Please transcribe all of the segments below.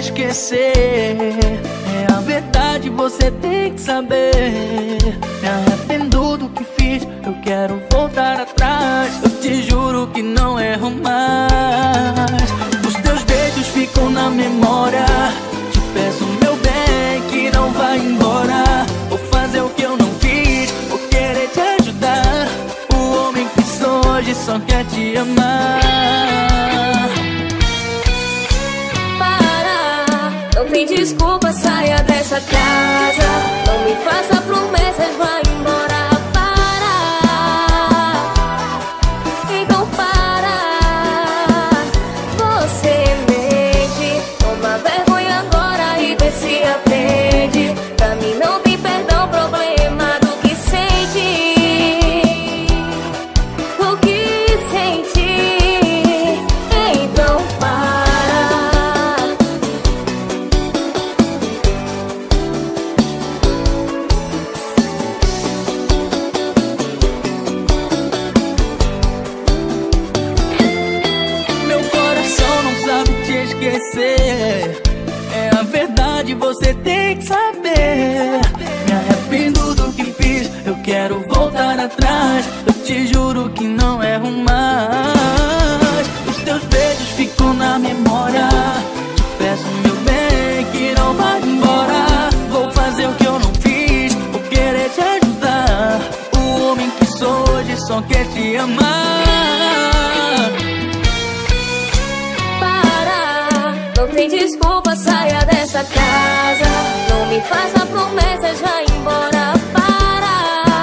esquecer. É a verdade, você tem que saber. Me arrependo do que fiz, eu quero voltar atrás. Eu te juro que não erro mais. Os teus beijos ficam na memória. Te peço, meu bem, que não vá embora. Vou fazer o que eu não fiz, vou querer te ajudar. O homem que sou hoje só quer te amar. Não tem desculpa, saia dessa casa. Não me faça promessas, vai embora. Para, então para. Você mente, toma vergonha agora e vê se aprende. Pra mim não tem perdão, problema do que sente. Do que sente. Então para. Esquecer. É a verdade, você tem que saber. Me arrependo do que fiz, eu quero voltar atrás. Eu te juro que não erro mais. Os teus beijos ficam na memória. Te peço, meu bem, que não vá embora. Vou fazer o que eu não fiz, vou querer te ajudar. O homem que sou hoje só quer te amar. Não tem desculpa, saia dessa casa. Não me faça promessas, vai embora. Para,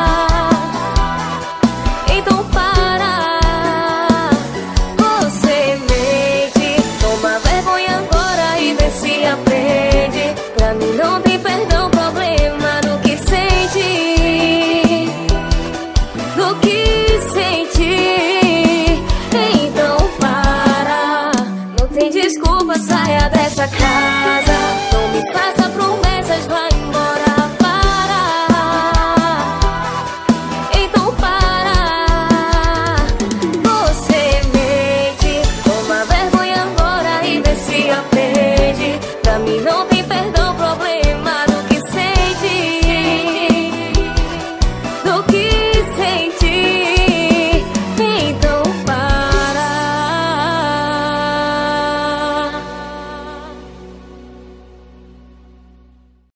então para. Você mente, toma vergonha agora e vê se aprende. Pra mim não tem perdão, problema do que sente. Do que sente. Então para. Não tem desculpa, saia dessa casa.